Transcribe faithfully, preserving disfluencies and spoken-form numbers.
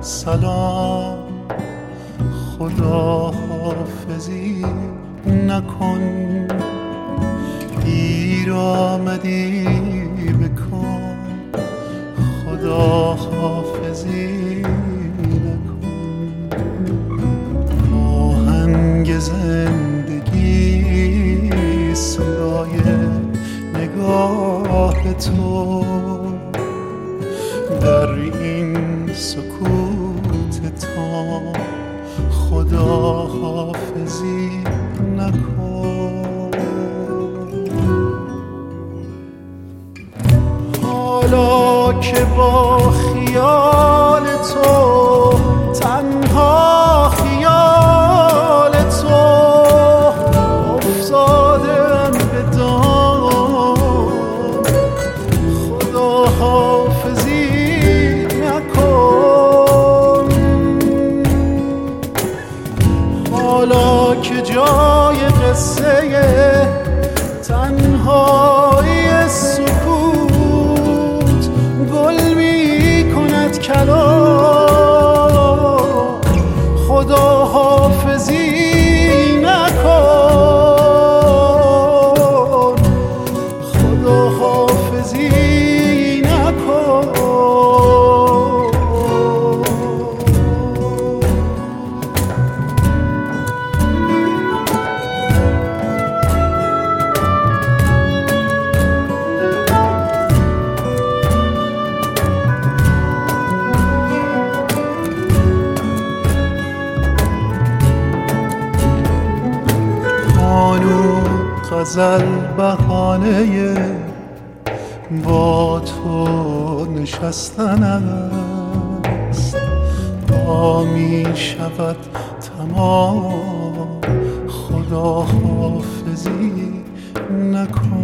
سلام خدا حافظی نکن، دیر آمدی بکن، خدا حافظی نکن. آهنگ زندگی صدای نگاه تو، در این سکوت تام خدا حافظی نکن. حالا که با خیال تو، تنها خیال تو، افتادم به دام خدا حافظی نکن. حالا که جای قصه تنهایی سکوت گل می کند کلام خدا حافظی نکن، خدا حافظی نکن. غزل بهانه با تو نشستن است، تا می شود تمام خدا حافظی نکن.